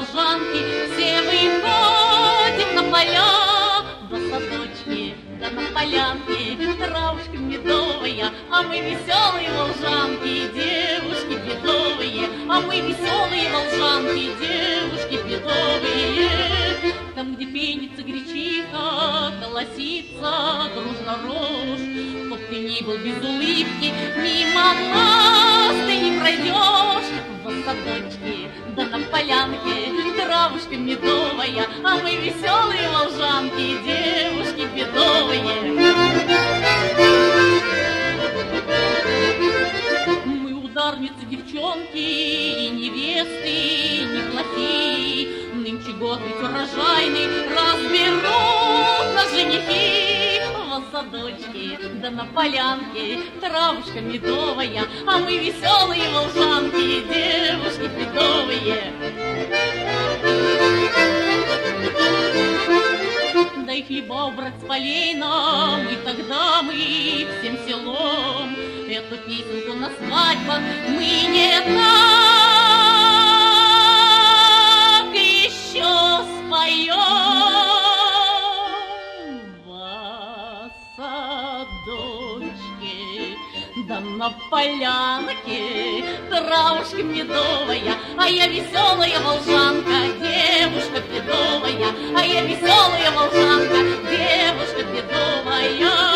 волжанки, все выходим на поля, до садочки, да на полянке, травушка медовая, а мы веселые волжанки, девушки бедовые, а мы веселые волжанки, девушки бедовые. Там, где пенится гречиха, колосится дружно рожь, чтоб ты ни был без улыбки, мимо нас ты не пройдешь. В садочке, да на полянке, травушка медовая, а мы веселые волжанки, девушки бедовые. Мы ударницы, девчонки и невесты неплохие, нынче год ведь урожайный, разберут нас женихи. В садочке, да на полянке, травушка медовая, а мы веселые волжанки, девушки бедовые. Дай хлеба убрать с полей нам, и тогда мы всем селом эту песенку на свадьбах мы не так еще споем. Садочке, да на полянке, травушка медовая, а я веселая волжанка, девушка бедовая, а я веселая волжанка, девушка бедовая.